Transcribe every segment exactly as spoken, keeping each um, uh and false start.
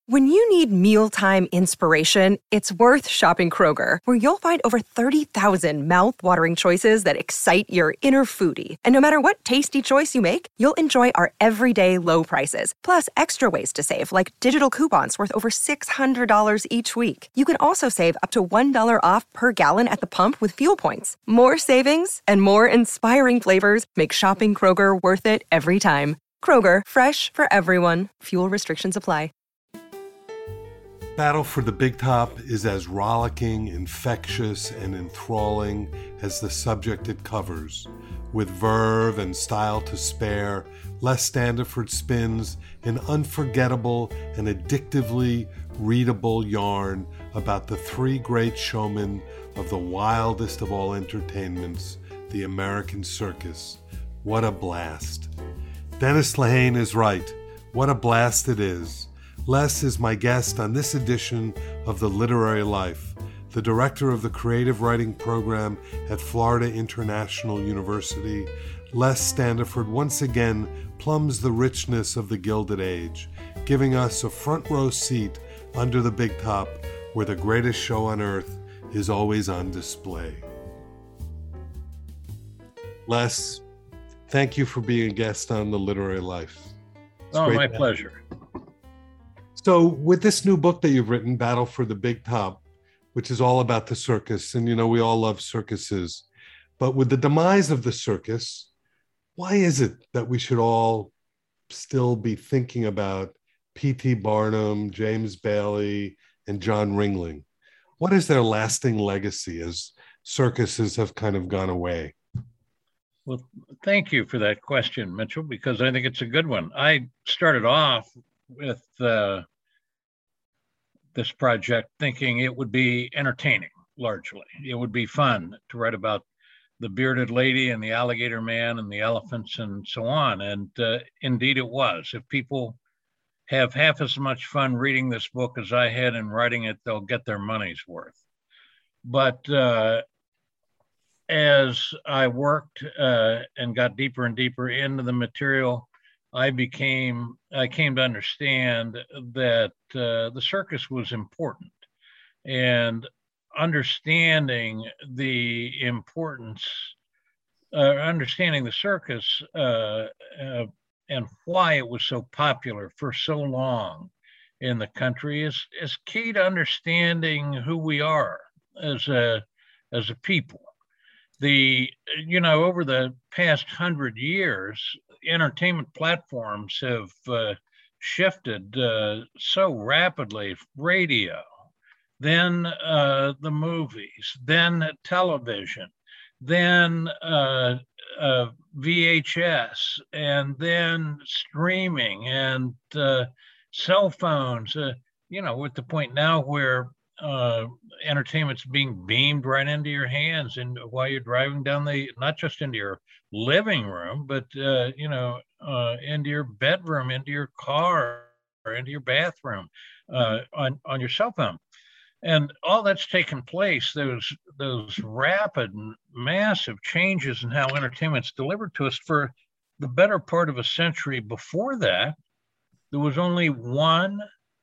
When you need mealtime inspiration, it's worth shopping Kroger, where you'll find over thirty thousand mouth-watering choices that excite your inner foodie. And no matter what tasty choice you make, you'll enjoy our everyday low prices, plus extra ways to save, like digital coupons worth over six hundred dollars each week. You can also save up to one dollar off per gallon at the pump with fuel points. More savings and more inspiring flavors make shopping Kroger worth it every time. Kroger, fresh for everyone. Fuel restrictions apply. Battle for the Big Top is as rollicking, infectious, and enthralling as the subject it covers. With verve and style to spare, Les Standiford spins an unforgettable and addictively readable yarn about the three great showmen of the wildest of all entertainments, the American circus. What a blast. Dennis Lehane is right. What a blast it is. Les is my guest on this edition of The Literary Life, the director of the creative writing program at Florida International University. Les Standiford once again plumbs the richness of the Gilded Age, giving us a front row seat under the big top where the greatest show on earth is always on display. Les, thank you for being a guest on The Literary Life. It's oh, my pleasure. So with this new book that you've written, Battle for the Big Top, which is all about the circus, and you know, we all love circuses, but with the demise of the circus, why is it that we should all still be thinking about P T Barnum, James Bailey, and John Ringling? What is their lasting legacy as circuses have kind of gone away? Well, thank you for that question, Mitchell, because I think it's a good one. I started off with uh, this project thinking it would be entertaining, largely. It would be fun to write about the bearded lady and the alligator man and the elephants and so on. And uh, indeed it was. If people have half as much fun reading this book as I had in writing it, they'll get their money's worth. But uh, as I worked uh, and got deeper and deeper into the material, I became, I came to understand that uh, the circus was important, and understanding the importance, uh, understanding the circus uh, uh, and why it was so popular for so long in the country is, is key to understanding who we are as a, as a people. The, you know, over the past hundred years, entertainment platforms have uh, shifted uh, so rapidly. Radio, then uh, the movies, then television, then uh, uh, V H S, and then streaming and uh, cell phones. Uh, you know, we're at the point now where uh, entertainment's being beamed right into your hands, and while you're driving down the, not just into your living room, but uh, you know, uh, into your bedroom, into your car, or into your bathroom, uh, on on your cell phone, and all that's taken place. Those those rapid and massive changes in how entertainment's delivered to us. For the better part of a century before that, there was only one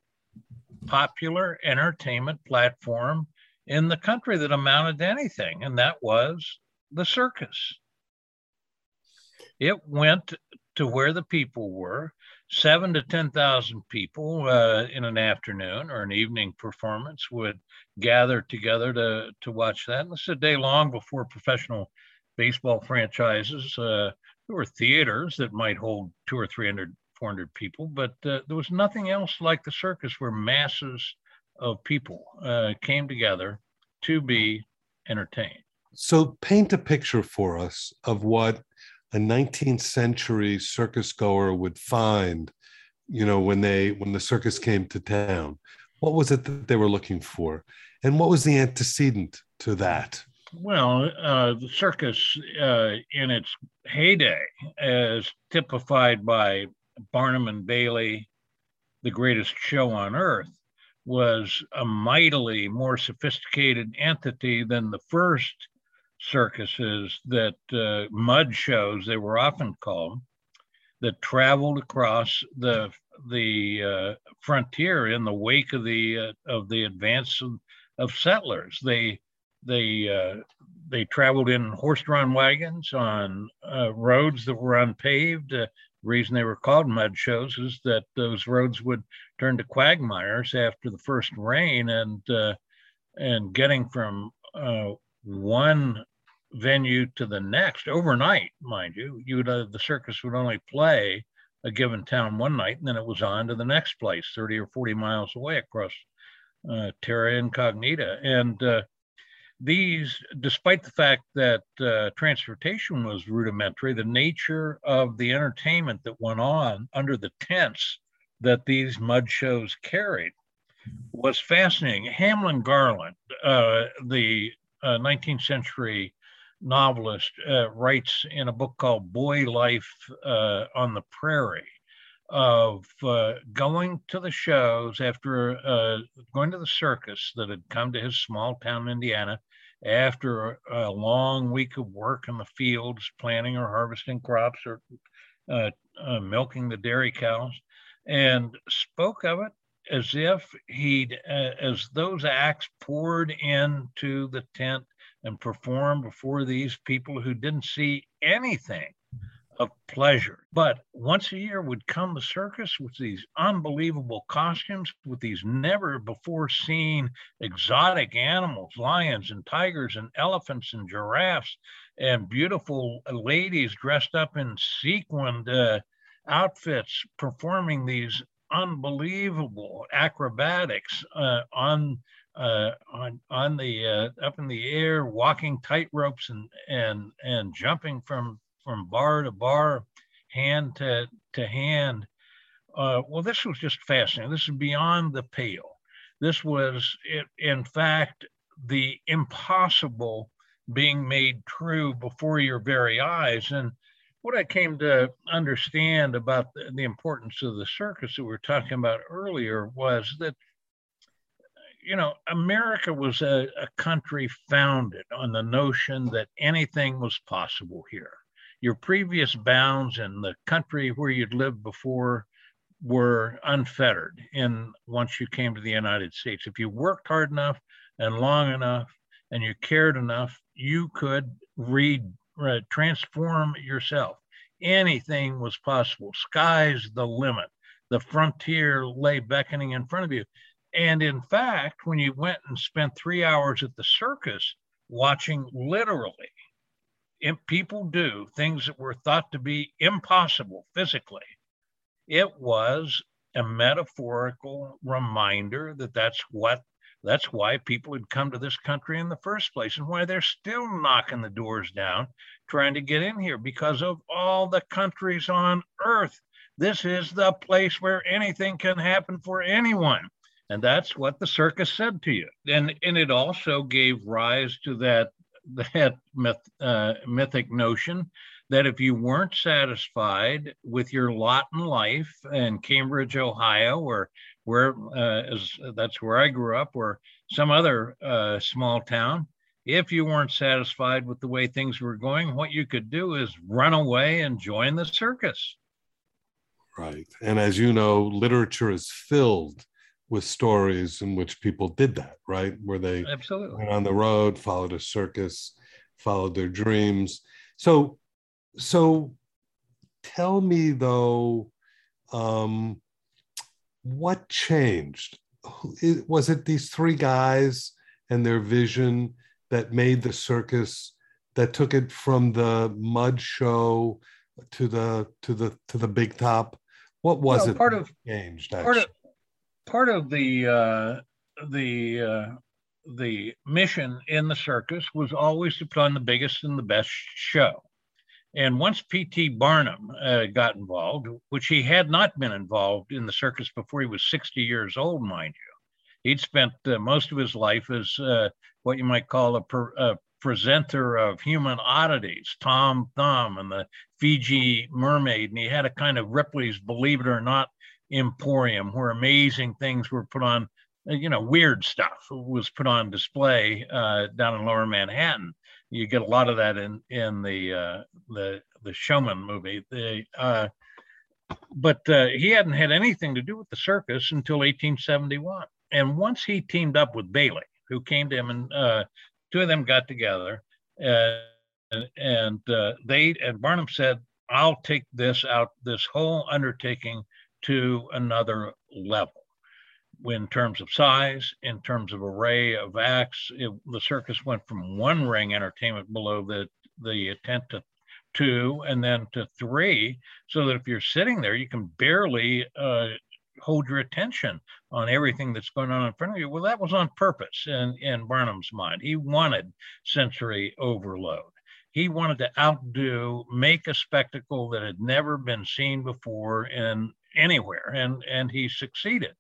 popular entertainment platform in the country that amounted to anything, and that was the circus. It went to where the people were. Seven to ten thousand people uh, in an afternoon or an evening performance would gather together to to watch that. And this is a day long before professional baseball franchises. Uh, there were theaters that might hold two or three hundred, four hundred people, but uh, there was nothing else like the circus, where masses of people uh, came together to be entertained. So paint a picture for us of what a nineteenth century circus goer would find, you know, when they when the circus came to town. What was it that they were looking for? And what was the antecedent to that? Well, uh, the circus uh, in its heyday, as typified by Barnum and Bailey, The Greatest Show on Earth, was a mightily more sophisticated entity than the first circuses that uh, mud shows, they were often called. that traveled across the the uh, frontier in the wake of the uh, of the advance of, of settlers. They they uh, they traveled in horse-drawn wagons on uh, roads that were unpaved. Uh, the reason they were called mud shows is that those roads would turn to quagmires after the first rain, and uh, and getting from uh, one venue to the next overnight, mind you, you would uh, the circus would only play a given town one night, and then it was on to the next place, thirty or forty miles away across uh, terra incognita. And uh, these, despite the fact that uh, transportation was rudimentary, the nature of the entertainment that went on under the tents that these mud shows carried was fascinating. Hamlin Garland, uh, the uh, nineteenth century novelist, uh, writes in a book called Boy Life uh, on the Prairie of uh, going to the shows after uh, going to the circus that had come to his small town, Indiana, after a, a long week of work in the fields, planting or harvesting crops or uh, uh, milking the dairy cows, and spoke of it as if he'd, uh, as those acts poured into the tent and performed before these people who didn't see anything of pleasure. But once a year would come the circus with these unbelievable costumes, with these never before seen exotic animals, lions and tigers and elephants and giraffes, and beautiful ladies dressed up in sequined uh, outfits performing these unbelievable acrobatics uh, on uh, on on the uh, up in the air, walking tight ropes and and and jumping from from bar to bar, hand to to hand. Uh, well, this was just fascinating. This is beyond the pale. This was, it, in fact, the impossible being made true before your very eyes. And what I came to understand about the, the importance of the circus that we were talking about earlier was that, you know, America was a, a country founded on the notion that anything was possible here. Your previous bounds and the country where you'd lived before were unfettered. And once you came to the United States, if you worked hard enough and long enough and you cared enough, you could read, uh, transform yourself. Anything was possible. Sky's the limit. The frontier lay beckoning in front of you. And in fact, when you went and spent three hours at the circus watching literally people do things that were thought to be impossible physically, it was a metaphorical reminder that that's what that's why people had come to this country in the first place, and why they're still knocking the doors down trying to get in here, because of all the countries on earth. This is the place where anything can happen for anyone. And that's what the circus said to you. And, and it also gave rise to that that myth, uh, mythic notion that if you weren't satisfied with your lot in life in Cambridge, Ohio, or where uh, as, that's where I grew up, or some other uh, small town, if you weren't satisfied with the way things were going, what you could do is run away and join the circus. Right. And as you know, literature is filled with stories in which people did that, right? Where they Absolutely went on the road, followed a circus, followed their dreams. So, so tell me though, um, what changed? Was it these three guys and their vision that made the circus, that took it from the mud show to the to the to the big top? What was well, it part that of changed? part actually? of part of the uh, the uh, the mission in the circus was always to put on the biggest and the best show. And once P T Barnum uh, got involved, which he had not been involved in the circus before he was sixty years old, mind you, he'd spent uh, most of his life as uh, what you might call a, per, a presenter of human oddities, Tom Thumb and the Fiji Mermaid, and he had a kind of Ripley's Believe It or Not emporium where amazing things were put on, you know, weird stuff was put on display uh, down in Lower Manhattan. You get a lot of that in in the uh, the the Showman movie. The uh, but uh, he hadn't had anything to do with the circus until eighteen seventy-one. And once he teamed up with Bailey, who came to him, and uh, two of them got together, uh, and uh, they and Barnum said, "I'll take this out, this whole undertaking, to another level, in terms of size, in terms of array of acts." It, the circus went from one ring entertainment below the the tent to two, and then to three, so that if you're sitting there, you can barely uh, hold your attention on everything that's going on in front of you. Well, that was on purpose in, in Barnum's mind. He wanted sensory overload. He wanted to outdo, make a spectacle that had never been seen before in anywhere, and, and he succeeded.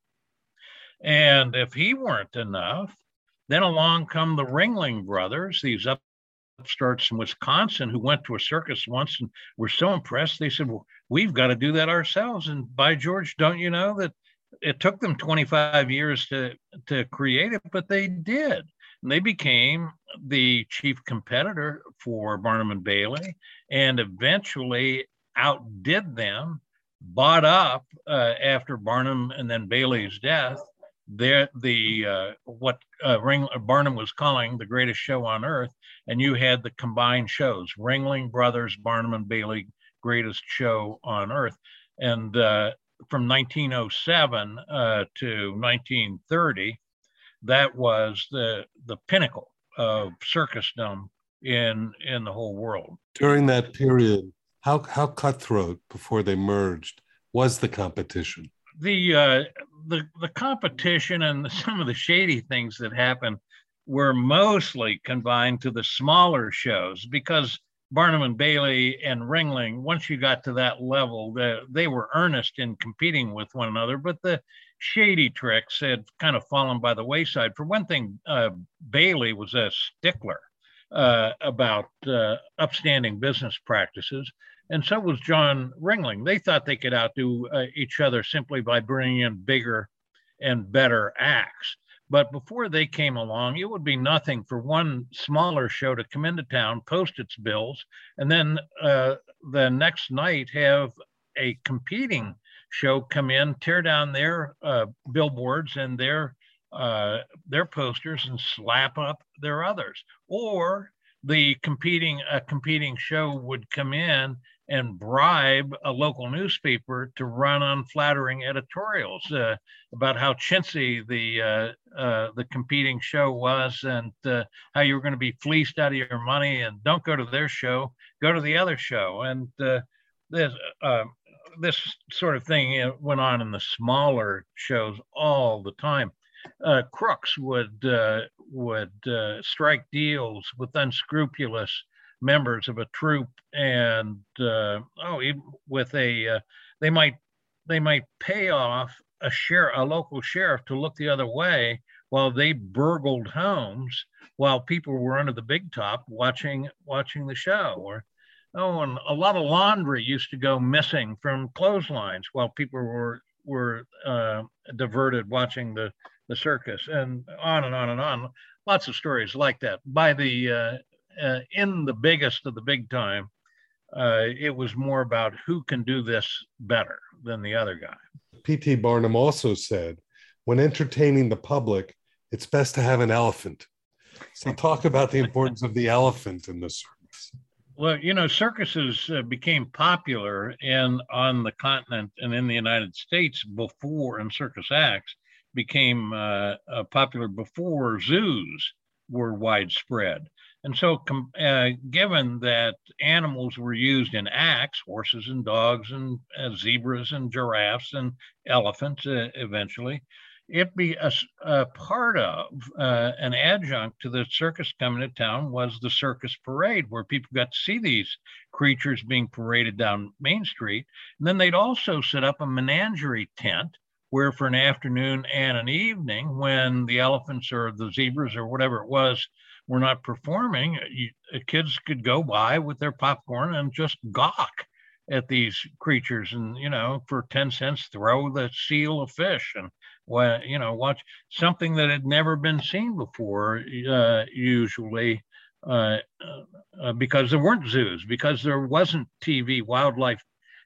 And if he weren't enough, then along come the Ringling Brothers, these upstarts in Wisconsin who went to a circus once and were so impressed, they said, "Well, we've got to do that ourselves." And by George, don't you know that it took them twenty-five years to, to create it, but they did. And they became the chief competitor for Barnum and Bailey, and eventually outdid them, bought up uh, after Barnum and then Bailey's death, there the uh, what uh, Ring, Barnum was calling the greatest show on earth, and you had the combined shows, Ringling Brothers, Barnum and Bailey, greatest show on earth. And uh, from nineteen oh seven uh, to nineteen thirty, that was the the pinnacle of circusdom in in the whole world. During that period, how how cutthroat before they merged was the competition? The uh, the the competition and the, some of the shady things that happened were mostly confined to the smaller shows, because Barnum and Bailey and Ringling, once you got to that level, the, they were earnest in competing with one another, but the shady tricks had kind of fallen by the wayside. For one thing, uh, Bailey was a stickler uh, about uh, upstanding business practices, and so was John Ringling. They thought they could outdo uh, each other simply by bringing in bigger and better acts. But before they came along, it would be nothing for one smaller show to come into town, post its bills, and then uh, the next night have a competing show come in, tear down their uh, billboards and their uh, their posters and slap up their others. Or the competing a competing show would come in and bribe a local newspaper to run unflattering editorials uh, about how chintzy the uh, uh, the competing show was, and uh, how you were going to be fleeced out of your money, and don't go to their show, go to the other show. And uh, this uh, this sort of thing went on in the smaller shows all the time. Uh, crooks would uh, would uh, strike deals with unscrupulous members of a troupe, and uh, oh, with a uh, they might they might pay off a share a local sheriff to look the other way while they burgled homes while people were under the big top watching watching the show. Or oh, and a lot of laundry used to go missing from clotheslines while people were were uh, diverted watching the the circus, and on and on and on. Lots of stories like that. By the uh, uh, in the biggest of the big time, uh, it was more about who can do this better than the other guy. P T Barnum also said, when entertaining the public, it's best to have an elephant. So talk about the importance of the elephant in the circus. Well, you know, circuses uh, became popular in on the continent and in the United States before, and circus acts became uh, uh, popular before zoos were widespread. And so com- uh, given that animals were used in acts, horses and dogs and uh, zebras and giraffes and elephants uh, eventually, it be a, a part of uh, an adjunct to the circus coming to town was the circus parade, where people got to see these creatures being paraded down Main Street. And then they'd also set up a menagerie tent where for an afternoon and an evening, when the elephants or the zebras or whatever it was were not performing, you, kids could go by with their popcorn and just gawk at these creatures, and, you know, for ten cents, throw the seal of fish, and, well, you know, watch something that had never been seen before, uh, usually uh, uh, because there weren't zoos, because there wasn't T V wildlife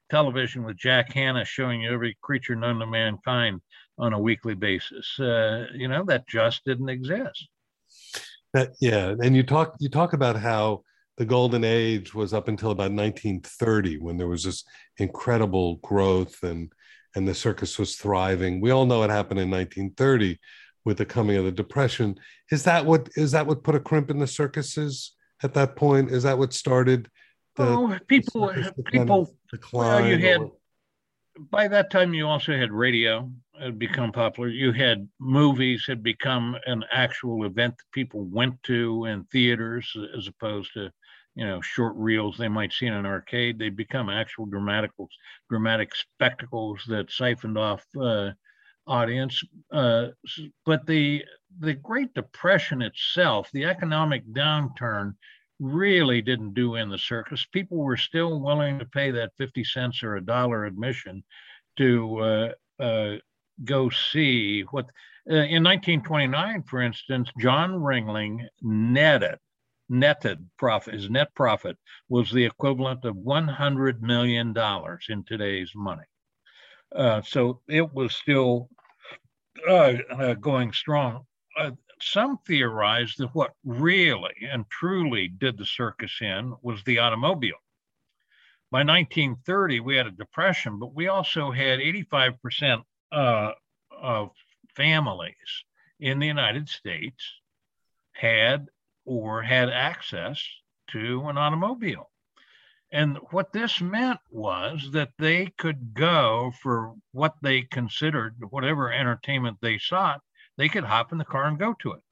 television with Jack Hanna showing you every creature known to mankind on a weekly basis. Uh, you know, that just didn't exist. That, yeah, and you talk you talk about how the golden age was up until about nineteen thirty, when there was this incredible growth and and the circus was thriving. We all know what happened in nineteen thirty with the coming of the Depression. Is that what is that what put a crimp in the circuses at that point? Is that what started the, oh, people, the people, well, you had, or... by that time, you also had radio had become popular. You had movies had become an actual event that people went to in theaters, as opposed to, you know, short reels they might see in an arcade. They become actual dramatic, dramatic spectacles that siphoned off uh, audience. Uh, but the the Great Depression itself, the economic downturn, really didn't do in the circus. People were still willing to pay that fifty cents or a dollar admission to uh, uh, go see what, uh, in nineteen twenty-nine, for instance, John Ringling netted, netted profit, his net profit was the equivalent of one hundred million dollars in today's money. Uh, so it was still uh, uh, going strong. Uh, some theorize that what really and truly did the circus in was the automobile. By nineteen thirty, we had a depression, but we also had eighty-five percent uh, of families in the United States had or had access to an automobile. And what this meant was that they could go for what they considered, whatever entertainment they sought, they could hop in the car and go to it.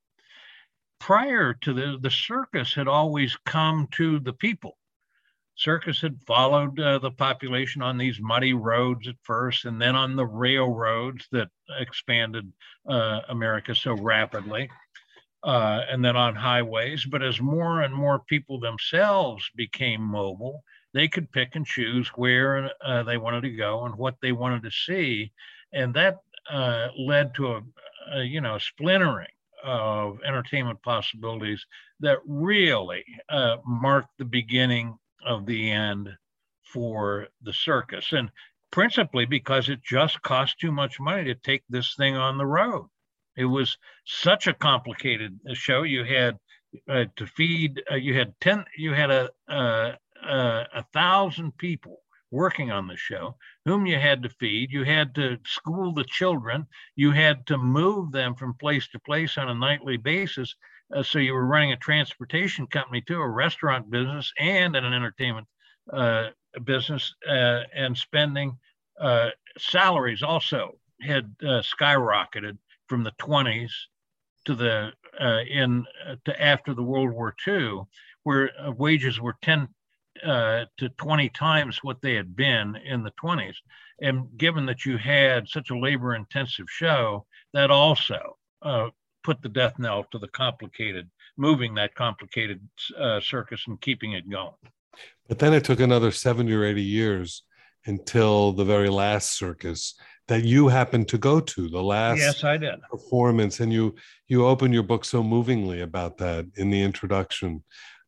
Prior to the, the circus had always come to the people. Circus had followed uh, the population on these muddy roads at first, and then on the railroads that expanded uh, America so rapidly, uh, and then on highways. But as more and more people themselves became mobile, they could pick and choose where uh, they wanted to go and what they wanted to see. And that uh, led to a, a, you know, splintering of entertainment possibilities that really uh, marked the beginning of the end for the circus, and principally because it just cost too much money to take this thing on the road. It was such a complicated show. You had uh, to feed. Uh, you had ten. You had a, a a thousand people working on the show, whom you had to feed. You had to school the children. You had to move them from place to place on a nightly basis. Uh, so you were running a transportation company too, a restaurant business, and an entertainment uh, business, uh, and spending uh, salaries also had uh, skyrocketed from the twenties to the uh, in uh, to after the World War Two, where uh, wages were ten uh, to twenty times what they had been in the twenties. And given that you had such a labor-intensive show, that also uh, put the death knell to the complicated, moving that complicated uh, circus and keeping it going. But then it took another seventy or eighty years until the very last circus that you happened to go to, the last yes, I did. performance. And you you opened your book so movingly about that in the introduction.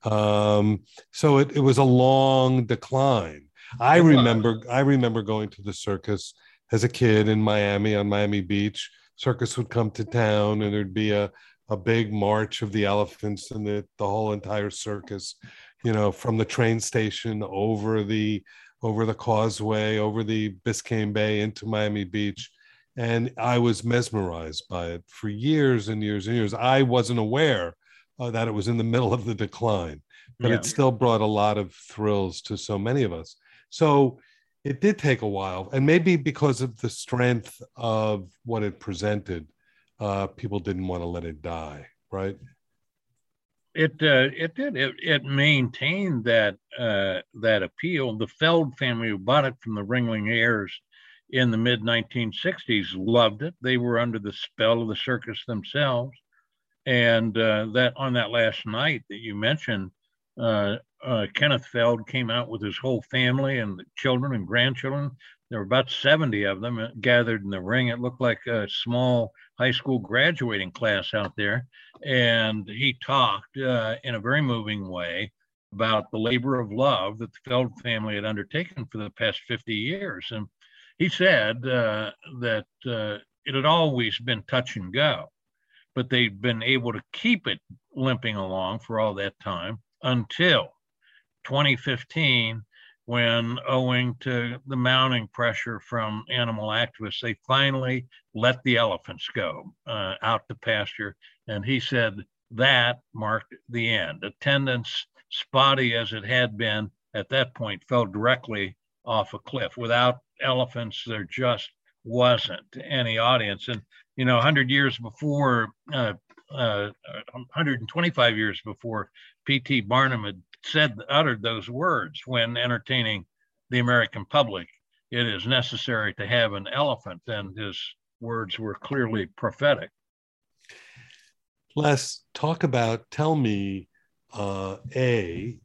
Um, so it, it was a long decline. I remember I remember going to the circus as a kid in Miami, on Miami Beach. Circus would come to town and there'd be a, a big march of the elephants and the, the whole entire circus, you know, from the train station over the over the causeway, over the Biscayne Bay into Miami Beach. And I was mesmerized by it for years and years and years. I wasn't aware uh, that it was in the middle of the decline, but yeah. It still brought a lot of thrills to so many of us. So it did take a while, and maybe because of the strength of what it presented, uh, people didn't want to let it die, right? It uh, it did. It, it maintained that uh, that appeal. The Feld family, who bought it from the Ringling heirs in the mid nineteen sixties, loved it. They were under the spell of the circus themselves, and uh, that on that last night that you mentioned, uh, uh, Kenneth Feld came out with his whole family and the children and grandchildren. There were about seventy of them gathered in the ring. It looked like a small high school graduating class out there. And he talked uh, in a very moving way about the labor of love that the Feld family had undertaken for the past fifty years. And he said uh, that uh, it had always been touch and go, but they'd been able to keep it limping along for all that time until twenty fifteen, when, owing to the mounting pressure from animal activists, they finally let the elephants go uh, out to pasture. And he said that marked the end. Attendance, spotty as it had been at that point, fell directly off a cliff. Without elephants, there just wasn't any audience. And, you know, one hundred years before, uh, uh, one hundred twenty-five years before P T Barnum had said, uttered those words when entertaining the American public, it is necessary to have an elephant, and his words were clearly prophetic. Les, talk about, tell me, uh, A,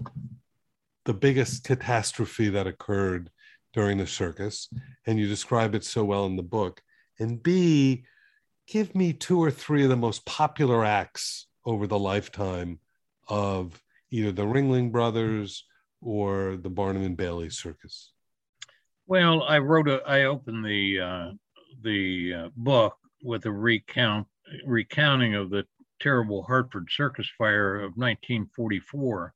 the biggest catastrophe that occurred during the circus, and you describe it so well in the book, and B, give me two or three of the most popular acts over the lifetime of either the Ringling Brothers or the Barnum and Bailey Circus. Well, I wrote a, I opened the uh, the uh, book with a recount recounting of the terrible Hartford Circus fire of nineteen forty-four.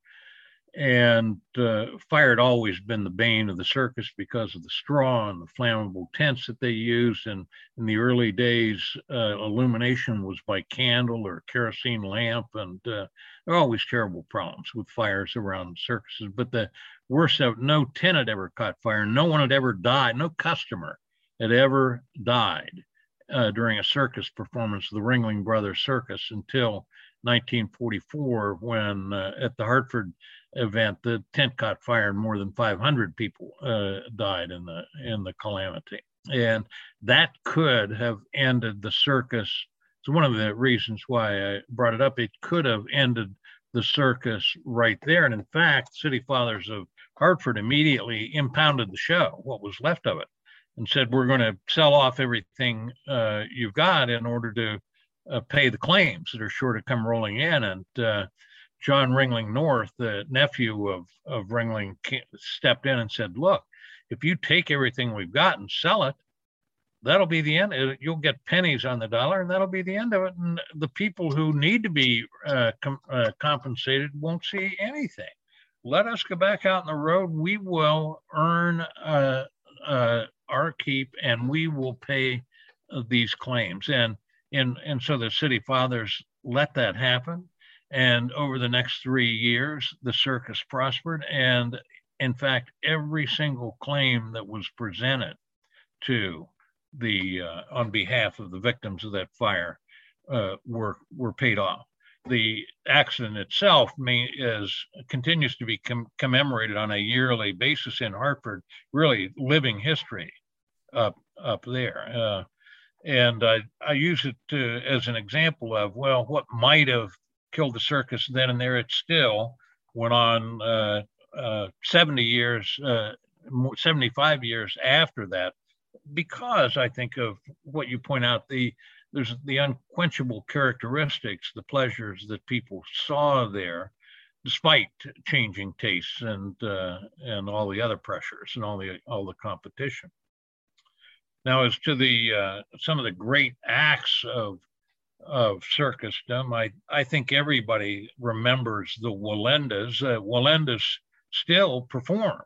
And uh, fire had always been the bane of the circus because of the straw and the flammable tents that they used. And in the early days, uh, illumination was by candle or kerosene lamp. And uh, there were always terrible problems with fires around circuses. But the worst of it, no tent had ever caught fire. No one had ever died. No customer had ever died uh, during a circus performance of the Ringling Brothers Circus until nineteen forty-four, when uh, at the Hartford event, the tent caught fire and more than five hundred people uh, died in the in the calamity. And that could have ended the circus. It's one of the reasons why I brought it up. It could have ended the circus right there. And in fact, City Fathers of Hartford immediately impounded the show, what was left of it, and said, we're going to sell off everything uh, you've got in order to uh, pay the claims that are sure to come rolling in. And uh, John Ringling North, the nephew of, of Ringling, stepped in and said, look, if you take everything we've got and sell it, that'll be the end. You'll get pennies on the dollar, and that'll be the end of it. And the people who need to be uh, com- uh, compensated won't see anything. Let us go back out on the road. We will earn uh, uh, our keep, and we will pay uh, these claims. And, and, and so the City Fathers let that happen. And over the next three years, the circus prospered. And in fact, every single claim that was presented to the uh, on behalf of the victims of that fire uh, were were paid off. The accident itself may, is continues to be com- commemorated on a yearly basis in Hartford. Really living history up up there. Uh, and I I use it to, as an example of, well, what might have killed the circus then and there. It still went on uh, uh, seventy years, uh, seventy-five years after that, because I think of what you point out, the there's the unquenchable characteristics, the pleasures that people saw there, despite changing tastes and uh, and all the other pressures and all the all the competition. Now, as to the uh, some of the great acts of of circusdom, I, I think everybody remembers the Wallendas. Uh, Wallendas still perform.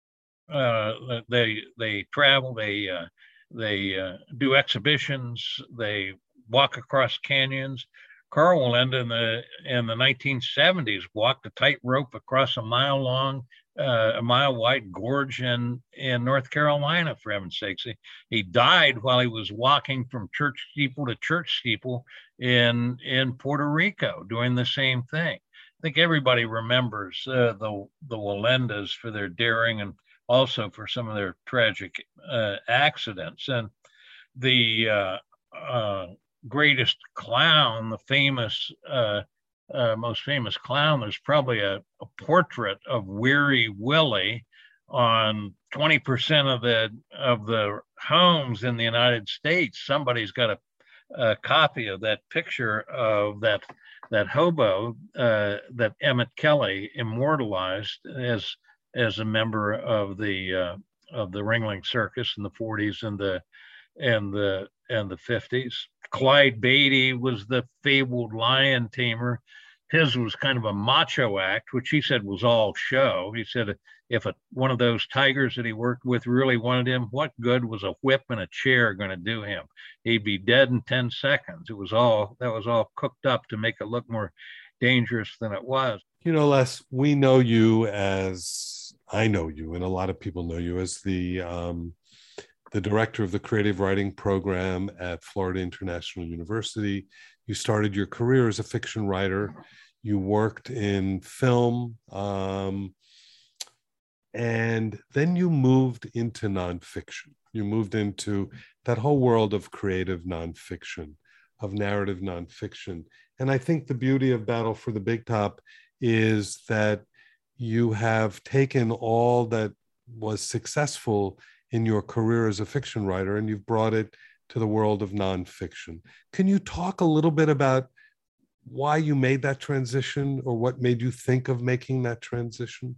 Uh, they they travel. They uh, they uh, do exhibitions. They walk across canyons. Carl Wallenda in the in the nineteen seventies walked a tightrope across a mile long, uh, a mile wide gorge in in North Carolina. For heaven's sakes, he, he died while he was walking from church steeple to church steeple in in Puerto Rico, doing the same thing. I think everybody remembers uh, the the Wallendas for their daring and also for some of their tragic uh, accidents. And the uh, uh, greatest clown, the famous, uh, uh, most famous clown, there's probably a, a portrait of Weary Willie on twenty percent of the of the homes in the United States. Somebody's got a a copy of that picture of that that hobo uh, that Emmett Kelly immortalized as as a member of the uh, of the Ringling Circus in the forties and the and the and the fifties. Clyde Beatty was the fabled lion tamer. His was kind of a macho act, which he said was all show. He said if a, one of those tigers that he worked with really wanted him, what good was a whip and a chair going to do him? He'd be dead in ten seconds. It was all, that was all cooked up to make it look more dangerous than it was. You know, Les, we know you as, I know you, and a lot of people know you as the um, the director of the creative writing program at Florida International University. You started your career as a fiction writer. You worked in film, um, and then you moved into nonfiction. You moved into that whole world of creative nonfiction, of narrative nonfiction. And I think the beauty of Battle for the Big Top is that you have taken all that was successful in your career as a fiction writer and you've brought it to the world of nonfiction. Can you talk a little bit about why you made that transition or what made you think of making that transition?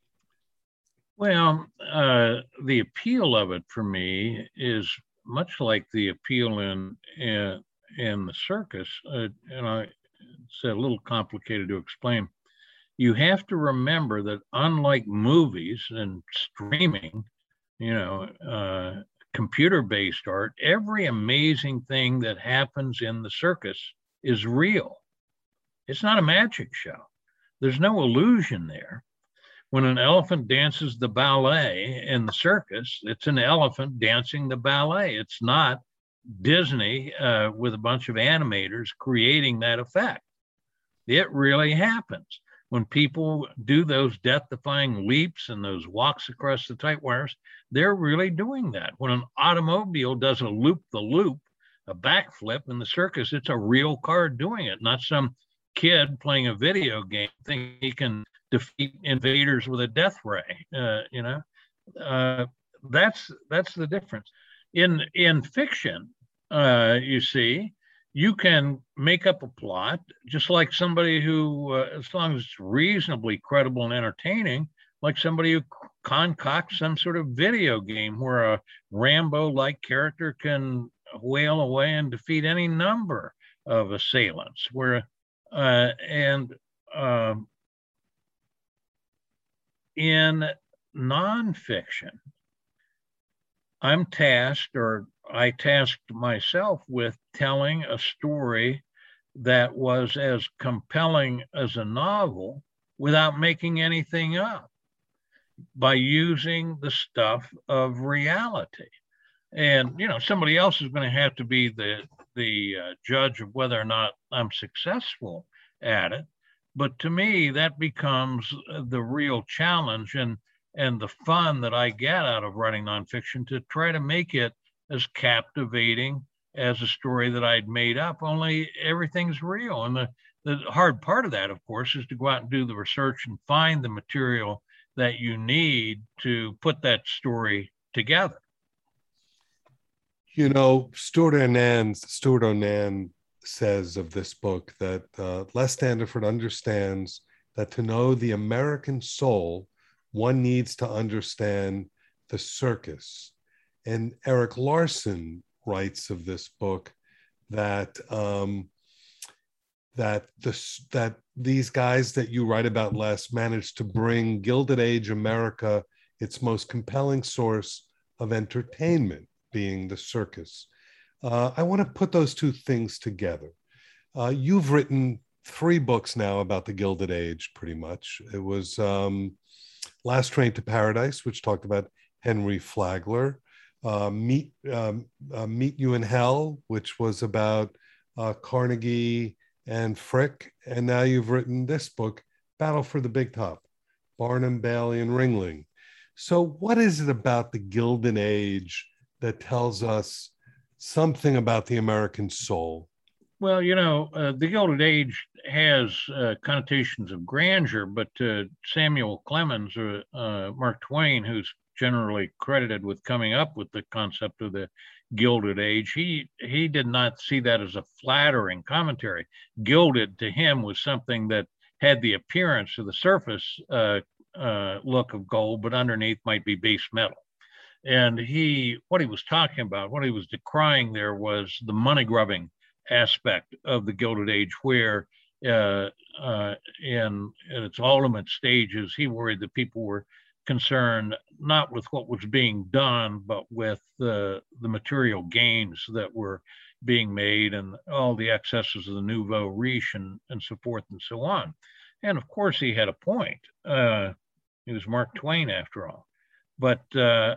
Well, uh, the appeal of it for me is much like the appeal in in, in the circus. Uh, and I, it's a little complicated to explain. You have to remember that unlike movies and streaming, you know, uh, computer-based art, every amazing thing that happens in the circus is real. It's not a magic show. There's no illusion there. When an elephant dances the ballet in the circus, it's an elephant dancing the ballet. It's not Disney uh, with a bunch of animators creating that effect. It really happens. When people do those death-defying leaps and those walks across the tight wires, they're really doing that. When an automobile does a loop-the-loop, a backflip in the circus, it's a real car doing it, not some kid playing a video game thinking he can defeat invaders with a death ray. Uh, you know, uh, that's that's the difference. In in fiction, uh, you see, you can make up a plot just like somebody who, uh, as long as it's reasonably credible and entertaining, like somebody who concocts some sort of video game where a Rambo-like character can whale away and defeat any number of assailants. Where uh, and uh, in nonfiction, I'm tasked, or I tasked myself with telling a story that was as compelling as a novel without making anything up, by using the stuff of reality. And, you know, somebody else is going to have to be the, the uh, judge of whether or not I'm successful at it. But to me, that becomes the real challenge and, and the fun that I get out of writing nonfiction, to try to make it as captivating as a story that I'd made up, only everything's real. And the, the hard part of that, of course, is to go out and do the research and find the material that you need to put that story together. You know, Stuart Onan, Stuart Onan says of this book that uh, Les Standiford understands that to know the American soul, one needs to understand the circus. And Erik Larson writes of this book that um, that this that these guys that you write about, Les, managed to bring Gilded Age America its most compelling source of entertainment, being the circus. Uh, I want to put those two things together. Uh, you've written three books now about the Gilded Age, pretty much. It was um, Last Train to Paradise, which talked about Henry Flagler. Uh, Meet um, uh, Meet You in Hell, which was about uh, Carnegie and Frick. And now you've written this book, Battle for the Big Top, Barnum, Bailey, and Ringling. So what is it about the Gilded Age that tells us something about the American soul? Well, you know, uh, the Gilded Age has uh, connotations of grandeur, but uh, Samuel Clemens or uh, Mark Twain, who's generally credited with coming up with the concept of the Gilded Age. He he did not see that as a flattering commentary. Gilded to him was something that had the appearance of the surface uh, uh, look of gold, but underneath might be base metal. And he, what he was talking about, what he was decrying there was the money grubbing aspect of the Gilded Age, where uh, uh, in, in its ultimate stages, he worried that people were concerned not with what was being done, but with the, the material gains that were being made and all the excesses of the nouveau riche and, and so forth and so on. And of course, he had a point. Uh, he was Mark Twain, after all. But uh,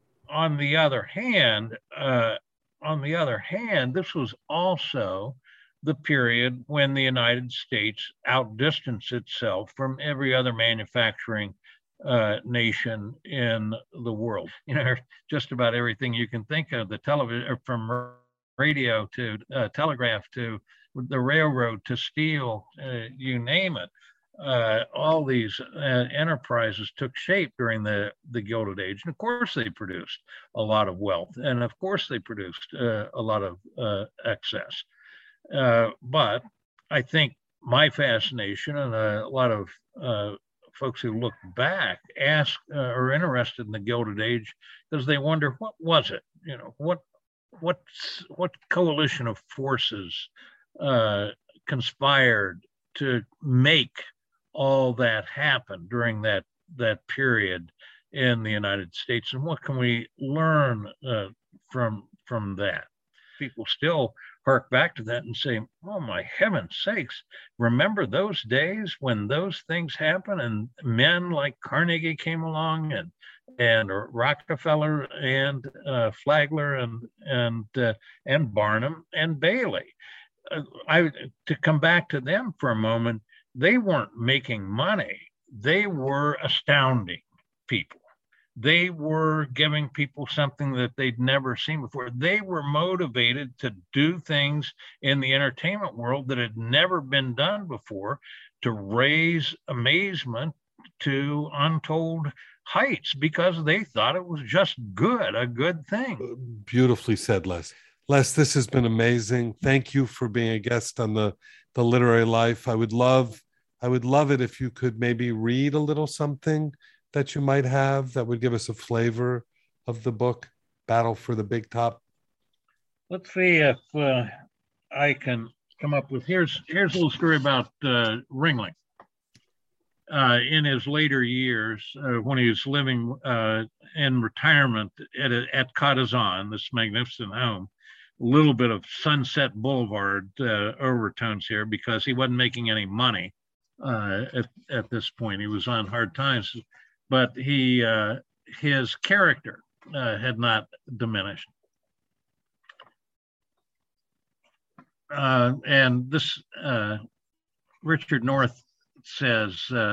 on the other hand, uh, on the other hand, this was also the period when the United States outdistanced itself from every other manufacturing uh, nation in the world. You know, just about everything you can think of, the television, from radio to uh, telegraph to the railroad to steel, uh, you name it. Uh, all these uh, enterprises took shape during the, the Gilded Age. And of course, they produced a lot of wealth. And of course, they produced uh, a lot of uh, excess. Uh, but I think my fascination, and a lot of uh, folks who look back ask uh, are interested in the Gilded Age because they wonder, what was it? You know, what what what coalition of forces uh, conspired to make all that happen during that that period in the United States, and what can we learn uh, from from that? People still hark back to that and say, "Oh my heaven's sakes! Remember those days when those things happened, and men like Carnegie came along, and and Rockefeller and uh, Flagler and and uh, and Barnum and Bailey." Uh, I to come back to them for a moment. They weren't making money. They were astounding people. They were giving people something that they'd never seen before. They were motivated to do things in the entertainment world that had never been done before, to raise amazement to untold heights because they thought it was just good, a good thing. Beautifully said, Les. Les, this has been amazing. Thank you for being a guest on the, the Literary Life. I would love, I would love it if you could maybe read a little something that you might have that would give us a flavor of the book, Battle for the Big Top. Let's see if uh, I can come up with, here's, here's a little story about uh, Ringling. Uh, in his later years, uh, when he was living uh, in retirement at, at Cottazon, this magnificent home, a little bit of Sunset Boulevard uh, overtones here because he wasn't making any money uh, at, at this point. He was on hard times, but he uh, his character uh, had not diminished. Uh, and this, uh, Richard North says uh,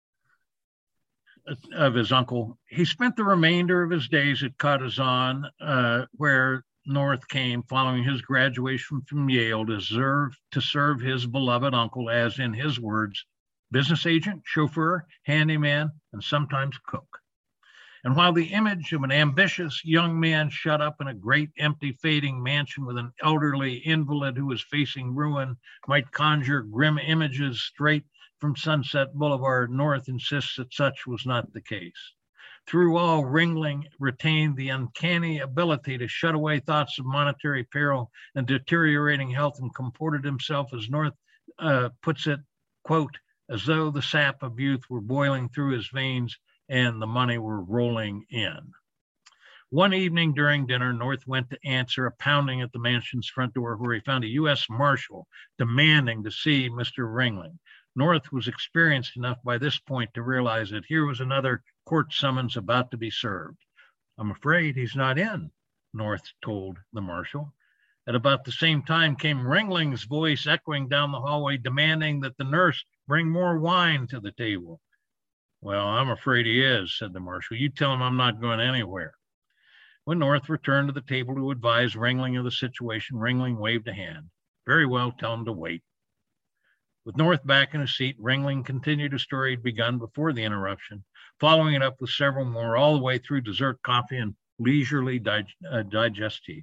of his uncle, he spent the remainder of his days at Cottazon, uh, where North came following his graduation from Yale to serve, to serve his beloved uncle as, in his words, business agent, chauffeur, handyman, and sometimes cook. And while the image of an ambitious young man shut up in a great empty fading mansion with an elderly invalid who was facing ruin might conjure grim images straight from Sunset Boulevard, North insists that such was not the case. Through all, Ringling retained the uncanny ability to shut away thoughts of monetary peril and deteriorating health, and comported himself, as North uh, puts it, quote, as though the sap of youth were boiling through his veins and the money were rolling in. One evening during dinner, North went to answer a pounding at the mansion's front door, where he found a U S Marshal demanding to see Mister Ringling. North was experienced enough by this point to realize that here was another court summons about to be served. I'm afraid he's not in, North told the marshal. At about the same time came Ringling's voice echoing down the hallway, demanding that the nurse bring more wine to the table. Well, I'm afraid he is, said the marshal. You tell him I'm not going anywhere. When North returned to the table to advise Ringling of the situation, Ringling waved a hand. Very well, tell him to wait. With North back in his seat, Ringling continued a story he'd begun before the interruption, following it up with several more, all the way through dessert, coffee, and leisurely dig- uh, digestives.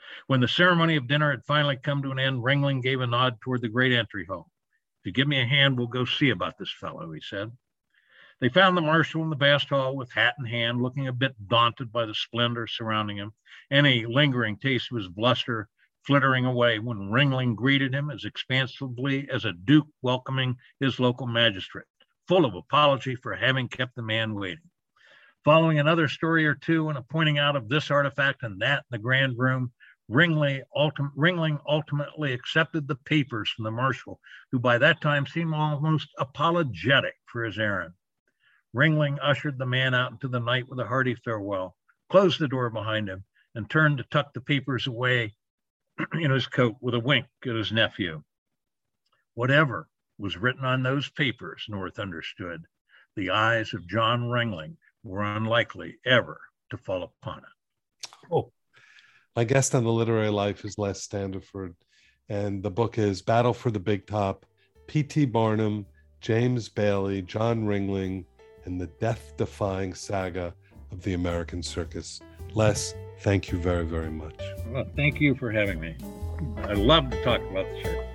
When the ceremony of dinner had finally come to an end, Ringling gave a nod toward the great entry hall. If you give me a hand, we'll go see about this fellow, he said. They found the marshal in the vast hall with hat in hand, looking a bit daunted by the splendor surrounding him, any lingering taste of his bluster flittering away when Ringling greeted him as expansively as a duke welcoming his local magistrate, full of apology for having kept the man waiting. Following another story or two and a pointing out of this artifact and that in the grand room, Ringling, ultim- Ringling ultimately accepted the papers from the marshal, who by that time seemed almost apologetic for his errand. Ringling ushered the man out into the night with a hearty farewell, closed the door behind him, and turned to tuck the papers away in his coat with a wink at his nephew. Whatever was written on those papers, North understood, the eyes of John Ringling were unlikely ever to fall upon it. Oh, my guest on The Literary Life is Les Standiford, and the book is Battle for the Big Top, P T Barnum, James Bailey, John Ringling, and the death-defying saga of the American circus. Les, thank you very, very much. Well, thank you for having me. I love to talk about the circus.